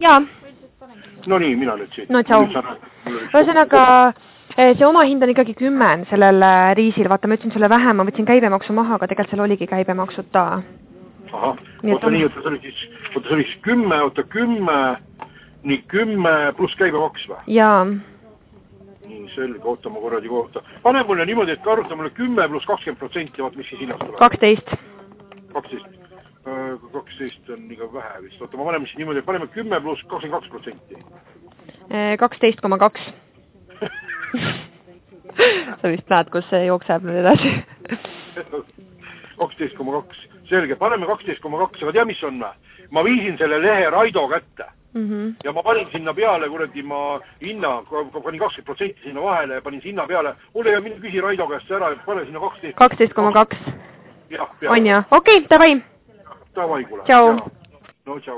Jaa. No nii, mina nüüd siit. No tšau. Ühesõnaga, see oma hind on ikkagi 10 sellel riisil. Vaata, ma ütlesin sulle vähem, ma võtsin käibemaksu maha, aga tegelikult seal oligi käibemaksuta. Ahah, oota nii, et see oli 10 pluss käibemaks või? Jaa. Nii, selge, oota ma korradi kohta. Pane mulle niimoodi, et arvuta mulle 10 pluss 20%, vaat mis siis hinnast tuleb? 12. 12 on liiga vähe vist. Oota, ma paneme siis niimoodi, et paneme 10 pluss 22%. 12,2. Sa vist näed, kus see jookseb nüüd edasi. 12,2. Selge, paneme 12,2, aga tea, mis on või? Ma viisin selle lehe Raido kätte. Ja ma panin sinna peale, kuradi ma hinna, panin 20% sinna vahele ja panin sinna peale. Mulle ei minu küsi Raido käest ära, pane sinna 12. 12,2. Jah, on ja? Okei, davai. Davai, kuule. Tšau. No, tšau.